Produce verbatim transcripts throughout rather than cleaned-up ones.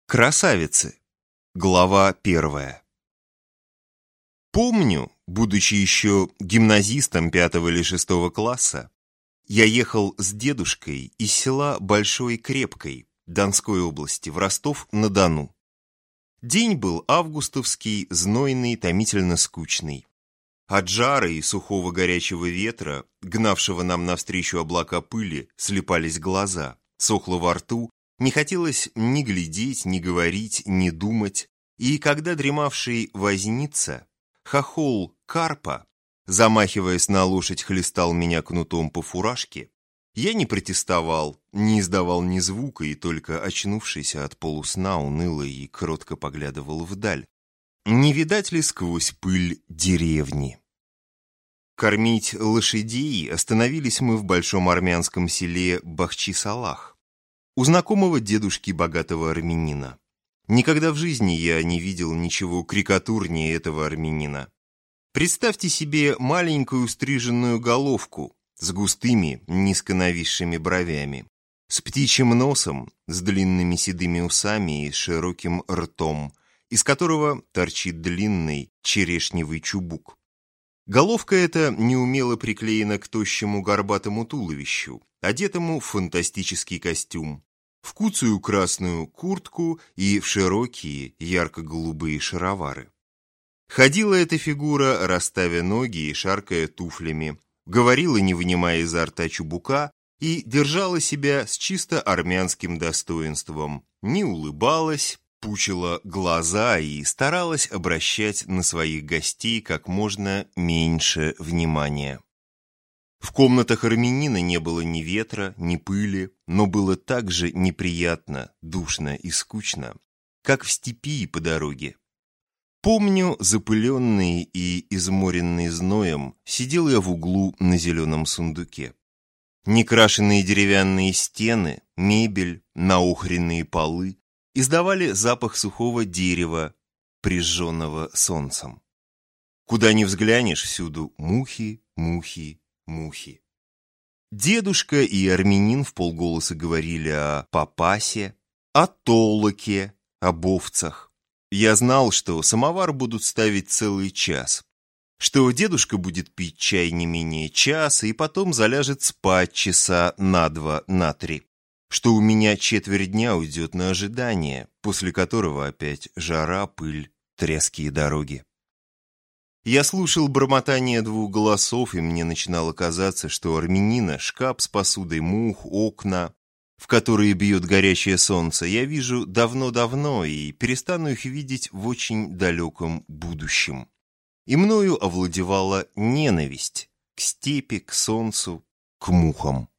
Красавицы. Глава первая. Помню, будучи еще гимназистом пятого или шестого класса, я ехал с дедушкой из села Большой Крепкой Донской области в Ростов-на-Дону. День был августовский, знойный, томительно скучный. От жара и сухого горячего ветра, гнавшего нам навстречу облака пыли, слепались глаза, сохло во рту, не хотелось ни глядеть, ни говорить, ни думать, и когда дремавший возница, хохол Карпа, замахиваясь на лошадь, хлестал меня кнутом по фуражке, я не протестовал, не издавал ни звука и только, очнувшись от полусна, уныло и кротко поглядывал вдаль. Не видать ли сквозь пыль деревни? Кормить лошадей остановились мы в большом армянском селе Бахчисалах, у знакомого дедушки богатого армянина. Никогда в жизни я не видел ничего крикатурнее этого армянина. Представьте себе маленькую стриженную головку с густыми, низко нависшими бровями, с птичьим носом, с длинными седыми усами и широким ртом, из которого торчит длинный черешневый чубук. Головка эта неумело приклеена к тощему горбатому туловищу, одетому в фантастический костюм, в куцую красную куртку и в широкие ярко-голубые шаровары. Ходила эта фигура, расставя ноги и шаркая туфлями, говорила, не вынимая изо рта чубука, и держала себя с чисто армянским достоинством, не улыбалась, пучила глаза и старалась обращать на своих гостей как можно меньше внимания. В комнатах армянина не было ни ветра, ни пыли, но было так же неприятно, душно и скучно, как в степи и по дороге. Помню, запыленный и изморенный зноем, сидел я в углу на зеленом сундуке. Некрашенные деревянные стены, мебель, наухренные полы издавали запах сухого дерева, прижженного солнцем. Куда ни взглянешь, всюду мухи, мухи, мухи. Дедушка и армянин вполголоса говорили о папасе, о толоке, об овцах. Я знал, что самовар будут ставить целый час, что дедушка будет пить чай не менее часа и потом заляжет спать часа на два, на три, что у меня четверть дня уйдет на ожидание, после которого опять жара, пыль, тряские дороги. Я слушал бормотание двух голосов, и мне начинало казаться, что у армянина шкаф с посудой, мух, окна, в которые бьет горячее солнце, я вижу давно-давно и перестану их видеть в очень далеком будущем. И мною овладевала ненависть к степи, к солнцу, к мухам.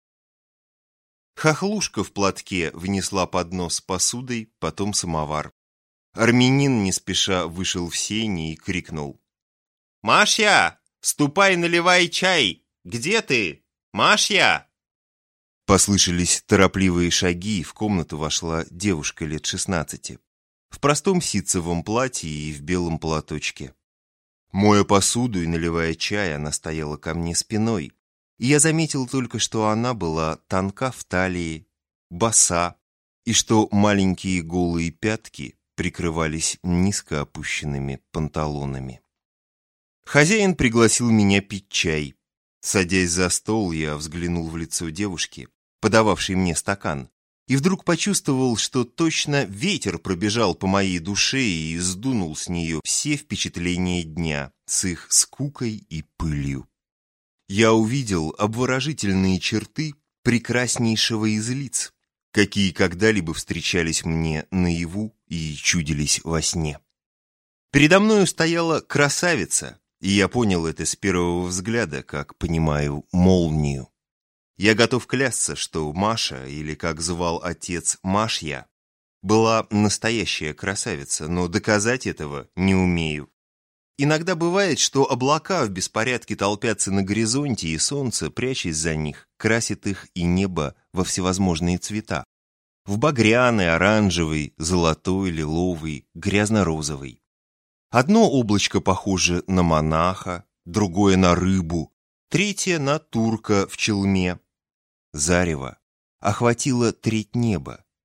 Хохлушка в платке внесла поднос с посудой, потом самовар. Армянин не спеша вышел в сени и крикнул: «Машя, ступай, наливай чай! Где ты? Машя!» Послышались торопливые шаги, и в комнату вошла девушка лет шестнадцати, в простом ситцевом платье и в белом платочке. Моя посуду и наливая чай, она стояла ко мне спиной, и я заметил только, что она была тонка в талии, боса, и что маленькие голые пятки прикрывались низко опущенными панталонами. Хозяин пригласил меня пить чай. Садясь за стол, я взглянул в лицо девушки, подававшей мне стакан, и вдруг почувствовал, что точно ветер пробежал по моей душе и сдунул с нее все впечатления дня с их скукой и пылью. Я увидел обворожительные черты прекраснейшего из лиц, какие когда-либо встречались мне наяву и чудились во сне. Передо мною стояла красавица, и я понял это с первого взгляда, как понимаю молнию. Я готов клясться, что Маша, или как звал отец Машья, была настоящая красавица, но доказать этого не умею. Иногда бывает, что облака в беспорядке толпятся на горизонте, и солнце, прячась за них, красит их и небо во всевозможные цвета. В багряный, оранжевый, золотой, лиловый, грязно-розовый. Одно облачко похоже на монаха, другое на рыбу, третье на турка в челме. Зарево охватило треть неба,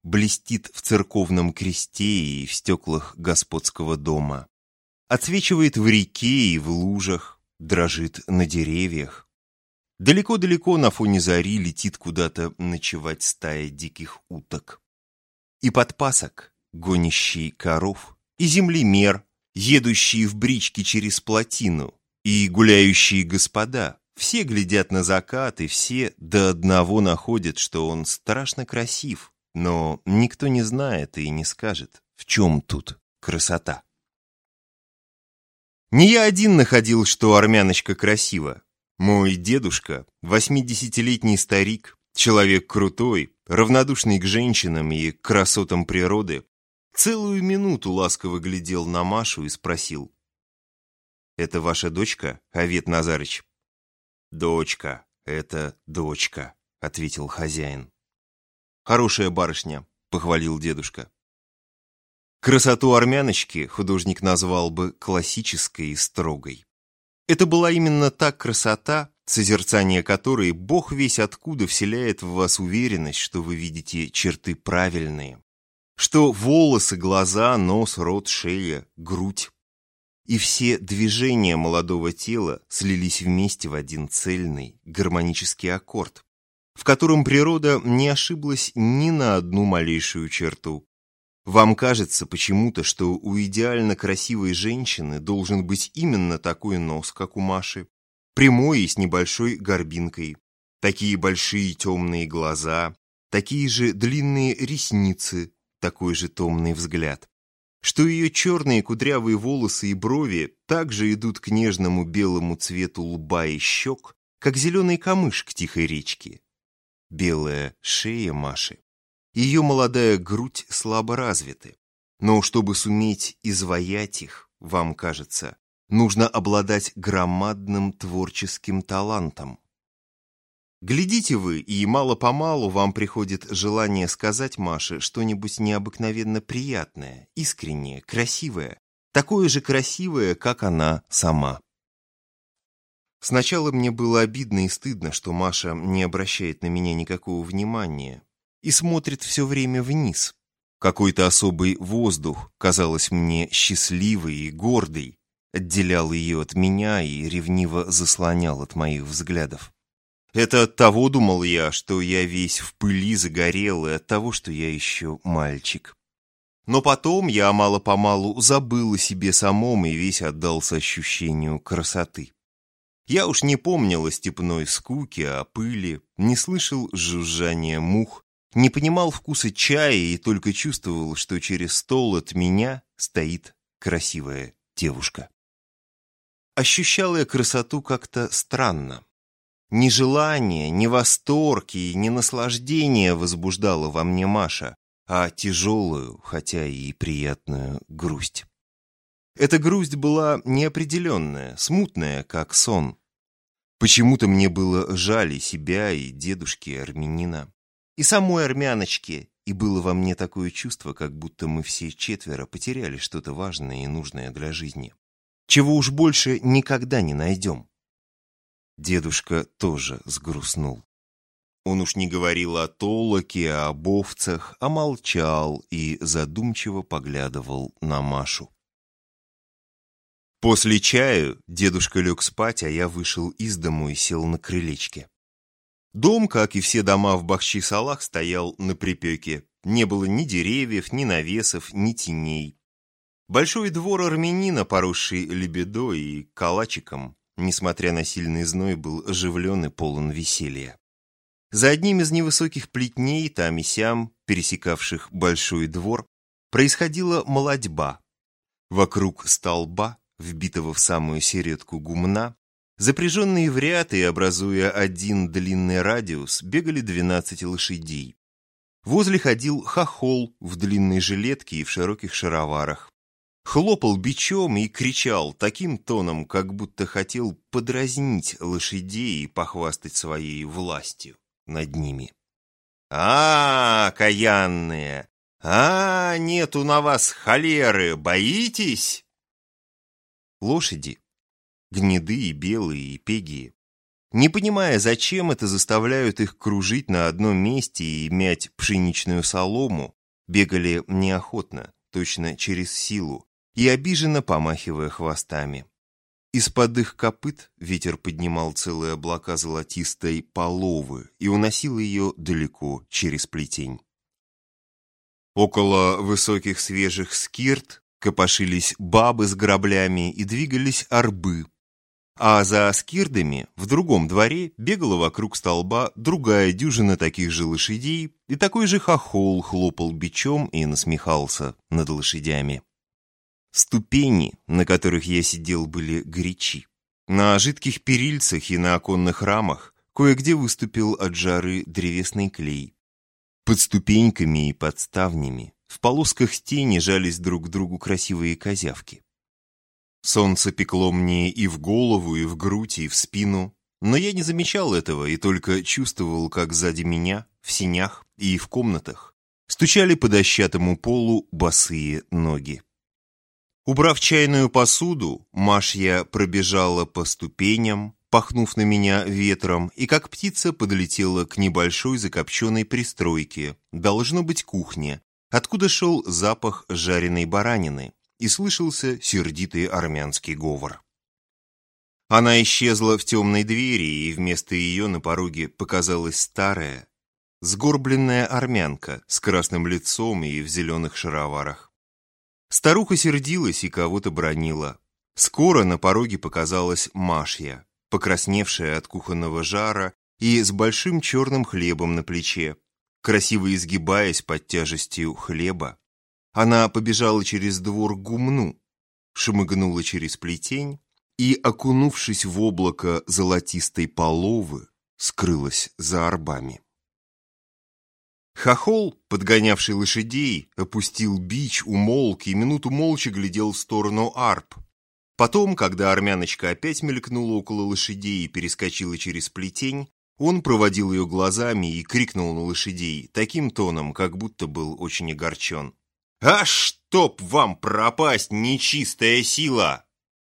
блестит в церковном кресте и в стеклах господского дома, отсвечивает в реке и в лужах, дрожит на деревьях. Далеко-далеко на фоне зари летит куда-то ночевать стая диких уток. И подпасок, гонящий коров, и землемер, едущие в бричке через плотину, и гуляющие господа, все глядят на закат, и все до одного находят, что он страшно красив, но никто не знает и не скажет, в чем тут красота. Не я один находил, что армяночка красива. Мой дедушка, восьмидесятилетний старик, человек крутой, равнодушный к женщинам и к красотам природы, целую минуту ласково глядел на Машу и спросил: «Это ваша дочка, Авет Назарыч?» «Дочка, это дочка», — ответил хозяин. «Хорошая барышня», — похвалил дедушка. Красоту армяночки художник назвал бы классической и строгой. Это была именно та красота, созерцание которой Бог весь откуда вселяет в вас уверенность, что вы видите черты правильные, что волосы, глаза, нос, рот, шея, грудь и все движения молодого тела слились вместе в один цельный гармонический аккорд, в котором природа не ошиблась ни на одну малейшую черту. Вам кажется почему-то, что у идеально красивой женщины должен быть именно такой нос, как у Маши, прямой и с небольшой горбинкой, такие большие темные глаза, такие же длинные ресницы, такой же томный взгляд, что ее черные кудрявые волосы и брови также идут к нежному белому цвету лба и щек, как зеленый камыш к тихой речке. Белая шея Маши, ее молодая грудь слабо развиты, но чтобы суметь изваять их, вам кажется, нужно обладать громадным творческим талантом. Глядите вы, и мало-помалу вам приходит желание сказать Маше что-нибудь необыкновенно приятное, искреннее, красивое, такое же красивое, как она сама. Сначала мне было обидно и стыдно, что Маша не обращает на меня никакого внимания и смотрит все время вниз. Какой-то особый воздух, казалось мне, счастливый и гордый, отделял ее от меня и ревниво заслонял от моих взглядов. Это от того, думал я, что я весь в пыли загорел, и от того, что я еще мальчик. Но потом я мало-помалу забыл о себе самом и весь отдался ощущению красоты. Я уж не помнил о степной скуке, о пыли, не слышал жужжания мух, не понимал вкуса чая и только чувствовал, что через стол от меня стоит красивая девушка. Ощущал я красоту как-то странно. Ни желание, ни восторг и ни наслаждение возбуждала во мне Маша, а тяжелую, хотя и приятную грусть. Эта грусть была неопределенная, смутная, как сон. Почему-то мне было жаль и себя, и дедушки, и армянина, и самой армяночки, и было во мне такое чувство, как будто мы все четверо потеряли что-то важное и нужное для жизни, чего уж больше никогда не найдем. Дедушка тоже сгрустнул. Он уж не говорил о толоке, об овцах, а молчал и задумчиво поглядывал на Машу. После чаю дедушка лег спать, а я вышел из дому и сел на крылечке. Дом, как и все дома в Бахчисалах, стоял на припеке. Не было ни деревьев, ни навесов, ни теней. Большой двор армянина, поросший лебедой и калачиком, несмотря на сильный зной, был оживлен и полон веселья. За одним из невысоких плетней, там и сям, пересекавших большой двор, происходила молотьба. Вокруг столба, вбитого в самую середку гумна, запряженные в ряд и образуя один длинный радиус, бегали двенадцать лошадей. Возле ходил хохол в длинной жилетке и в широких шароварах. Хлопал бичом и кричал таким тоном, как будто хотел подразнить лошадей и похвастать своей властью над ними. «А, каянные! А, нету на вас холеры! Боитесь?» Лошади, гнедые, белые и пегие, не понимая, зачем это, заставляют их кружить на одном месте и мять пшеничную солому, бегали неохотно, точно через силу, и обиженно помахивая хвостами. Из-под их копыт ветер поднимал целые облака золотистой половы и уносил ее далеко через плетень. Около высоких свежих скирт копошились бабы с граблями и двигались арбы, а за скирдами в другом дворе бегала вокруг столба другая дюжина таких же лошадей, и такой же хохол хлопал бичом и насмехался над лошадями. Ступени, на которых я сидел, были горячи. На жидких перильцах и на оконных рамах кое-где выступил от жары древесный клей. Под ступеньками и под ставнями в полосках тени жались друг к другу красивые козявки. Солнце пекло мне и в голову, и в грудь, и в спину, но я не замечал этого и только чувствовал, как сзади меня, в сенях и в комнатах, стучали по дощатому полу босые ноги. Убрав чайную посуду, Машья пробежала по ступеням, пахнув на меня ветром, и как птица подлетела к небольшой закопченной пристройке, должно быть кухня, откуда шел запах жареной баранины, и слышался сердитый армянский говор. Она исчезла в темной двери, и вместо ее на пороге показалась старая, сгорбленная армянка с красным лицом и в зеленых шароварах. Старуха сердилась и кого-то бранила. Скоро на пороге показалась Машья, покрасневшая от кухонного жара и с большим черным хлебом на плече. Красиво изгибаясь под тяжестью хлеба, она побежала через двор к гумну, шмыгнула через плетень и, окунувшись в облако золотистой половы, скрылась за арбами. Хохол, подгонявший лошадей, опустил бич, умолк и минуту молча глядел в сторону арб. Потом, когда армяночка опять мелькнула около лошадей и перескочила через плетень, он проводил ее глазами и крикнул на лошадей таким тоном, как будто был очень огорчен. «А чтоб вам пропасть, нечистая сила!»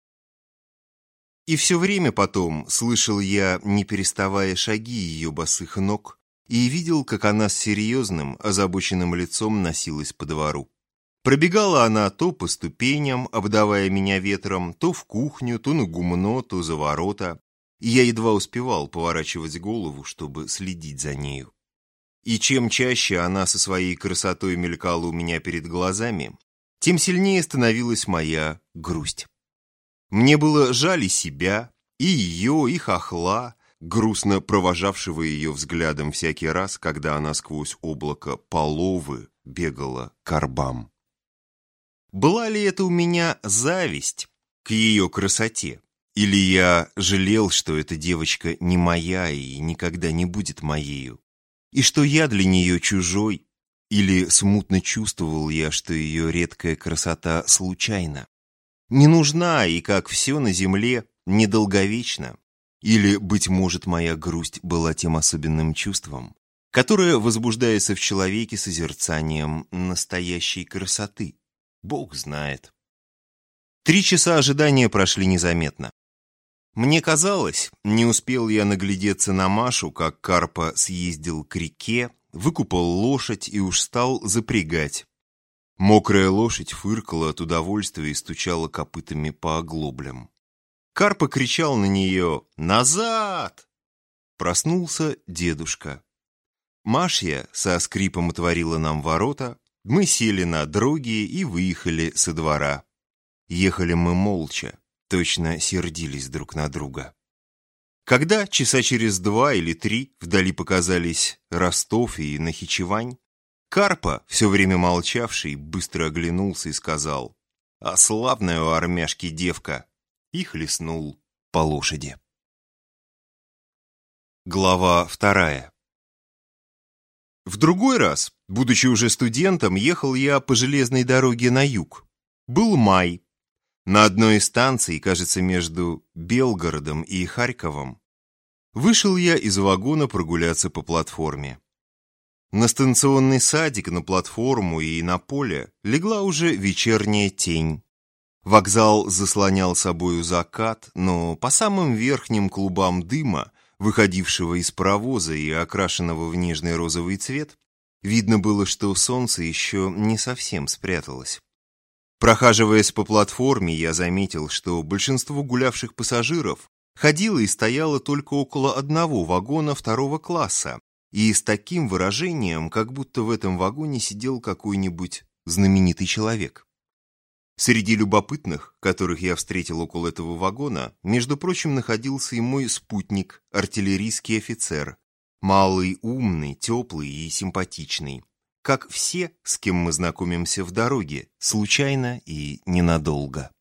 И все время потом слышал я, не переставая, шаги ее босых ног, и видел, как она с серьезным, озабоченным лицом носилась по двору. Пробегала она то по ступеням, обдавая меня ветром, то в кухню, то на гумно, то за ворота, и я едва успевал поворачивать голову, чтобы следить за нею. И чем чаще она со своей красотой мелькала у меня перед глазами, тем сильнее становилась моя грусть. Мне было жаль и себя, и ее, и хохла, грустно провожавшего ее взглядом всякий раз, когда она сквозь облако половы бегала к арбам. Была ли это у меня зависть к ее красоте? Или я жалел, что эта девочка не моя и никогда не будет моею? И что я для нее чужой? Или смутно чувствовал я, что ее редкая красота случайна? Не нужна и, как все на земле, недолговечна? Или, быть может, моя грусть была тем особенным чувством, которое возбуждается в человеке созерцанием настоящей красоты? Бог знает. Три часа ожидания прошли незаметно. Мне казалось, не успел я наглядеться на Машу, как Карпа съездил к реке, выкупал лошадь и уж стал запрягать. Мокрая лошадь фыркала от удовольствия и стучала копытами по оглоблям. Карпа кричал на нее «Назад!». Проснулся дедушка. Машья со скрипом отворила нам ворота, мы сели на дроги и выехали со двора. Ехали мы молча, точно сердились друг на друга. Когда часа через два или три вдали показались Ростов и Нахичевань, Карпа, все время молчавший, быстро оглянулся и сказал «А славная у армяшки девка!» и хлестнул по лошади. Глава вторая. В другой раз, будучи уже студентом, ехал я по железной дороге на юг. Был май. На одной из станций, кажется, между Белгородом и Харьковом, вышел я из вагона прогуляться по платформе. На станционный садик, на платформу и на поле легла уже вечерняя тень. Вокзал заслонял собою закат, но по самым верхним клубам дыма, выходившего из паровоза и окрашенного в нежный розовый цвет, Видно было, что солнце еще не совсем спряталось. Прохаживаясь по платформе, я заметил, что большинство гулявших пассажиров ходило и стояло только около одного вагона второго класса, и с таким выражением, как будто в этом вагоне сидел какой-нибудь знаменитый человек. Среди любопытных, которых я встретил около этого вагона, между прочим, находился и мой спутник, артиллерийский офицер, малый, умный, теплый и симпатичный, как все, с кем мы знакомимся в дороге, случайно и ненадолго.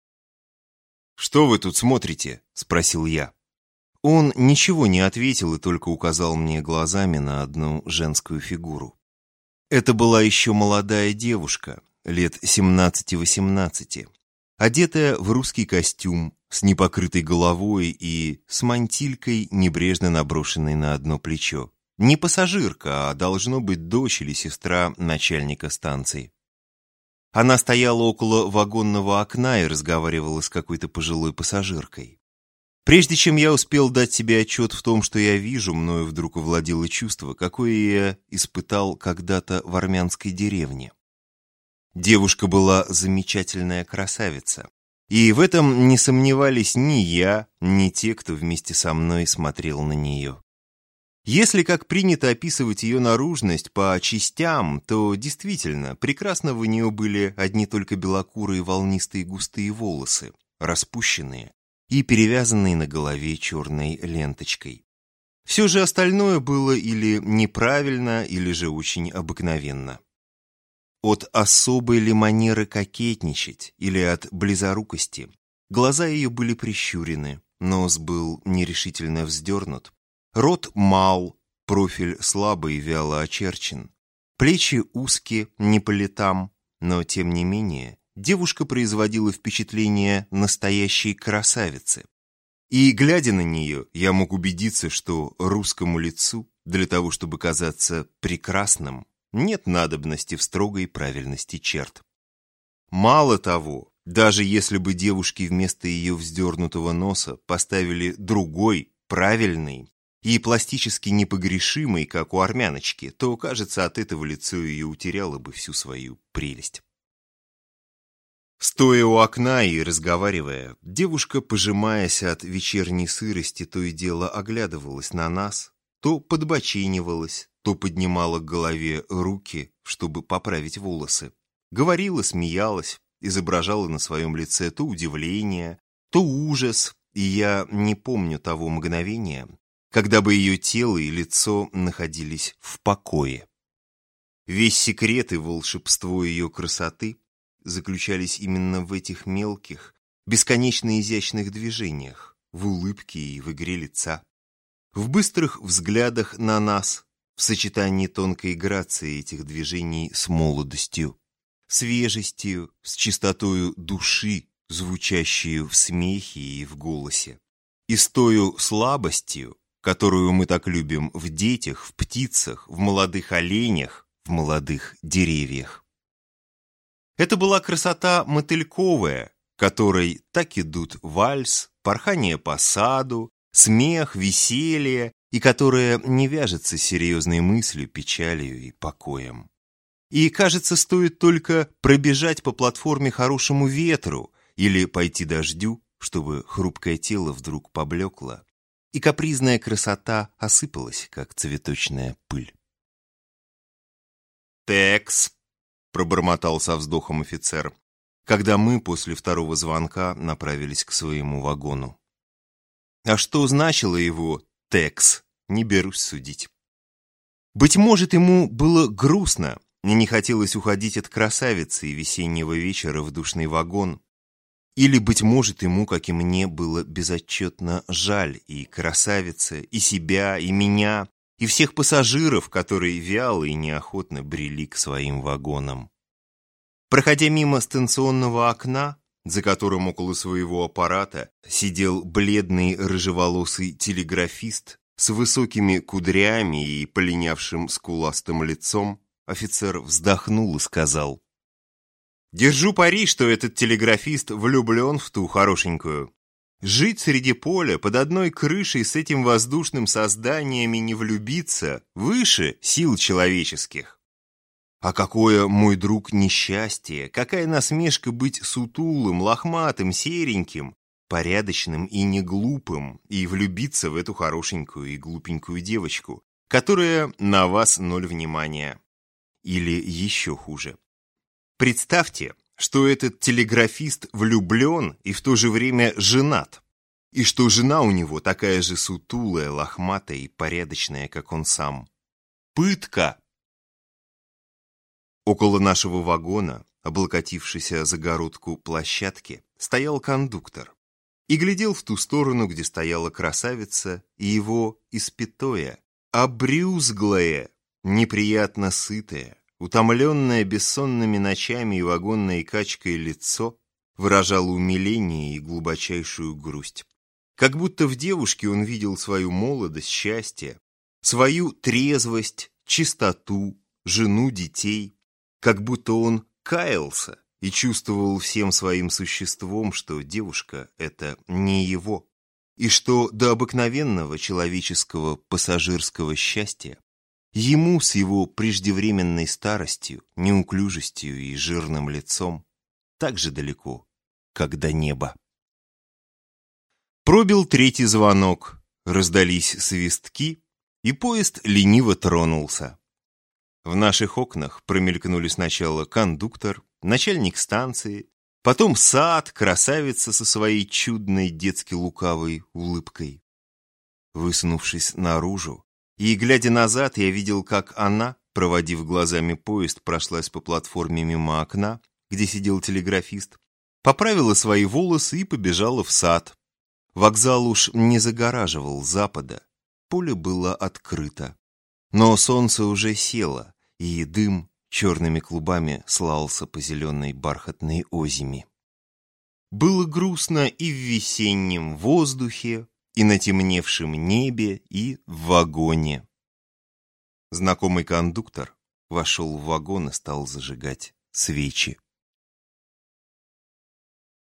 «Что вы тут смотрите?» – спросил я. Он ничего не ответил и только указал мне глазами на одну женскую фигуру. Это была еще молодая девушка, лет семнадцати-восемнадцати, одетая в русский костюм, с непокрытой головой и с мантилькой, небрежно наброшенной на одно плечо. Не пассажирка, а должно быть дочь или сестра начальника станции. Она стояла около вагонного окна и разговаривала с какой-то пожилой пассажиркой. Прежде чем я успел дать себе отчет в том, что я вижу, мною вдруг овладело чувство, какое я испытал когда-то в армянской деревне. Девушка была замечательная красавица, и в этом не сомневались ни я, ни те, кто вместе со мной смотрел на нее. Если, как принято описывать ее наружность по частям, то действительно, прекрасно в нее были одни только белокурые волнистые густые волосы, распущенные и перевязанные на голове черной ленточкой. Все же остальное было или неправильно, или же очень обыкновенно. От особой ли манеры кокетничать или от близорукости глаза ее были прищурены, нос был нерешительно вздернут, рот мал, профиль слабо и вяло очерчен, плечи узкие, не по летам, но тем не менее девушка производила впечатление настоящей красавицы. И, глядя на нее, я мог убедиться, что русскому лицу, для того, чтобы казаться прекрасным, нет надобности в строгой правильности черт. Мало того, даже если бы девушке вместо ее вздернутого носа поставили другой, правильный и пластически непогрешимый, как у армяночки, то, кажется, от этого лицо ее утеряло бы всю свою прелесть. Стоя у окна и разговаривая, девушка, пожимаясь от вечерней сырости, то и дело оглядывалась на нас, то подбоченивалась, то поднимала к голове руки, чтобы поправить волосы. Говорила, смеялась, изображала на своем лице то удивление, то ужас, и я не помню того мгновения, когда бы ее тело и лицо находились в покое. Весь секрет и волшебство ее красоты заключались именно в этих мелких, бесконечно изящных движениях, в улыбке и в игре лица, в быстрых взглядах на нас, в сочетании тонкой грации этих движений с молодостью, свежестью, с чистотою души, звучащей в смехе и в голосе, и с тою слабостью, которую мы так любим в детях, в птицах, в молодых оленях, в молодых деревьях. Это была красота мотыльковая, которой так идут вальс, порхание по саду, смех, веселье, и которая не вяжется с серьезной мыслью, печалью и покоем. И, кажется, стоит только пробежать по платформе хорошему ветру или пойти дождю, чтобы хрупкое тело вдруг поблекло, и капризная красота осыпалась, как цветочная пыль. «Текс», — пробормотал со вздохом офицер, когда мы после второго звонка направились к своему вагону. А что значило его «текс», не берусь судить. Быть может, ему было грустно, мне не хотелось уходить от красавицы и весеннего вечера в душный вагон. Или, быть может, ему, как и мне, было безотчетно жаль и красавицы, и себя, и меня, и всех пассажиров, которые вяло и неохотно брели к своим вагонам. Проходя мимо станционного окна, за которым около своего аппарата сидел бледный рыжеволосый телеграфист с высокими кудрями и полинявшим скуластым лицом, офицер вздохнул и сказал: «Держу пари, что этот телеграфист влюблен в ту хорошенькую. Жить среди поля под одной крышей с этим воздушным созданием и не влюбиться выше сил человеческих». А какое, мой друг, несчастье, какая насмешка быть сутулым, лохматым, сереньким, порядочным и неглупым, и влюбиться в эту хорошенькую и глупенькую девочку, которая на вас ноль внимания. Или еще хуже. Представьте, что этот телеграфист влюблен и в то же время женат, и что жена у него такая же сутулая, лохматая и порядочная, как он сам. Пытка! Около нашего вагона, облокотившись о загородку площадки, стоял кондуктор и глядел в ту сторону, где стояла красавица и его испятое, обрюзглое, неприятно сытое, утомленное бессонными ночами и вагонной качкой лицо выражало умиление и глубочайшую грусть. Как будто в девушке он видел свою молодость, счастье, свою трезвость, чистоту, жену, детей, как будто он каялся и чувствовал всем своим существом, что девушка — это не его, и что до обыкновенного человеческого пассажирского счастья ему с его преждевременной старостью, неуклюжестью и жирным лицом так же далеко, как до неба. Пробил третий звонок, раздались свистки, и поезд лениво тронулся. В наших окнах промелькнули сначала кондуктор, начальник станции, потом сад, красавица со своей чудной детски лукавой улыбкой. Высунувшись наружу и глядя назад, я видел, как она, проводив глазами поезд, прошлась по платформе мимо окна, где сидел телеграфист, поправила свои волосы и побежала в сад. Вокзал уж не загораживал запада, поле было открыто, но солнце уже село, и дым черными клубами слался по зеленой бархатной озими. Было грустно и в весеннем воздухе, и на темневшем небе, и в вагоне. Знакомый кондуктор вошел в вагон и стал зажигать свечи.